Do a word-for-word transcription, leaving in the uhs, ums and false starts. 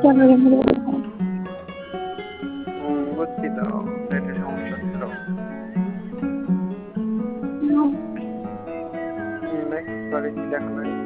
Camera মেরে বলবো। হুম, বুঝছি তো, নেটের সমস্যা ছিল। নেক্সট বারে কি দেখাবেন?